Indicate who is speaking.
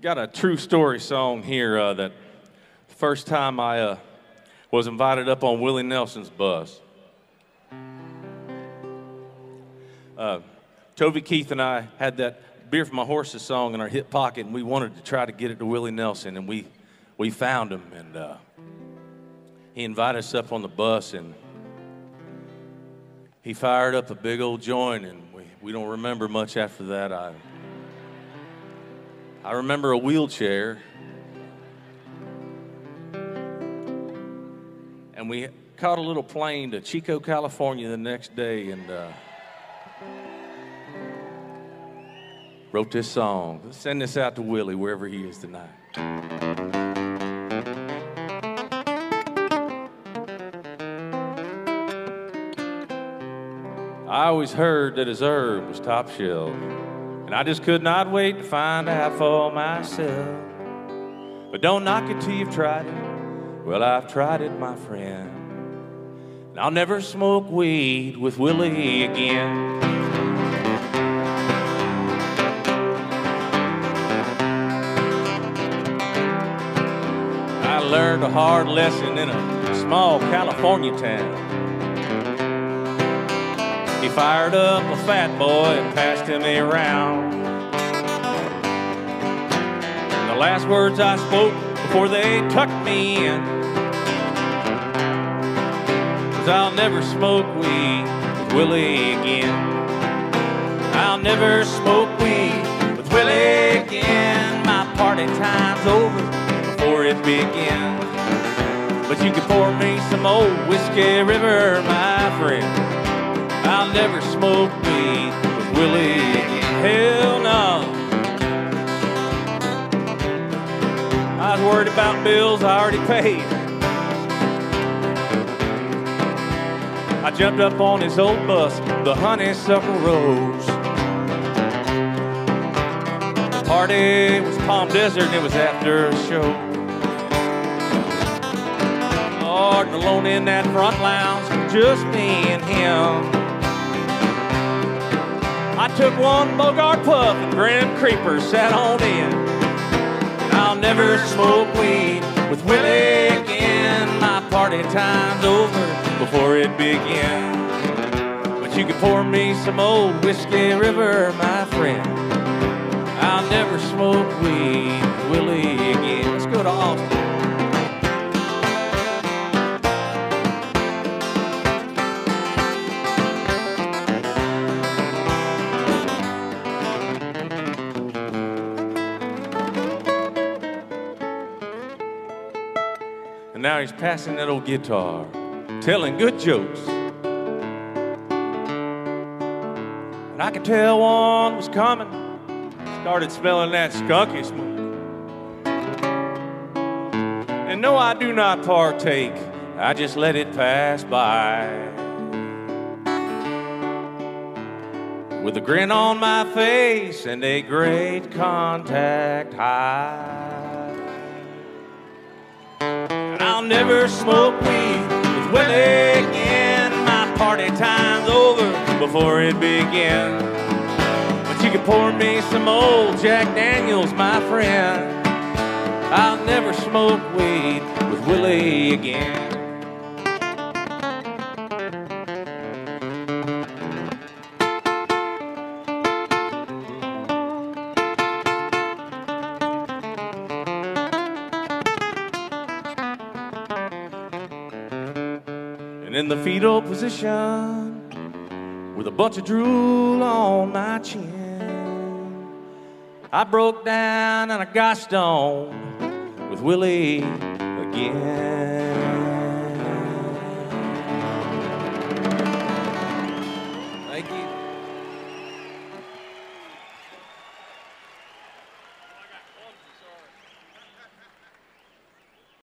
Speaker 1: Got a true story song here that first time I was invited up on Willie Nelson's bus. Toby Keith and I had that Beer for My Horses song in our hip pocket, and we wanted to try to get it to Willie Nelson, and we found him, and he invited us up on the bus, and he fired up a big old joint, and we don't remember much after that. I remember a wheelchair, and we caught a little plane to Chico, California the next day, and wrote this song. Let's send this out to Willie wherever he is tonight. I always heard that his herb was top shelf, and I just could not wait to find out for myself. But don't knock it till you've tried it. Well, I've tried it, my friend, and I'll never smoke weed with Willie again. I learned a hard lesson in a small California town. He fired up a fat boy and passed him around. And the last words I spoke before they tucked me in was, I'll never smoke weed with Willie again. I'll never smoke weed with Willie again. My party time's over before it begins. But you can pour me some old Whiskey River, my friend. I'll never smoke weed with Willie again. Hell no. I was worried about bills I already paid. I jumped up on his old bus, the Honeysuckle Rose. The party was Palm Desert and it was after a show. Lord, alone in that front lounge, just me and him. I took one Bogart puff and Grim Creeper sat on in. I'll never smoke weed with Willie again. My party time's over before it begins. But you can pour me some old Whiskey River, my friend. I'll never smoke weed with Willie again. Let's go to Austin. And now he's passing that old guitar, telling good jokes. And I could tell one was coming. Started smelling that skunky smoke. And no, I do not partake. I just let it pass by. With a grin on my face and a great contact high. I'll never smoke weed with Willie again. My party time's over before it begins. But you can pour me some old Jack Daniels, my friend. I'll never smoke weed with Willie again. And in the fetal position, with a bunch of drool on my chin, I broke down and I got stoned with Willie again. Thank you.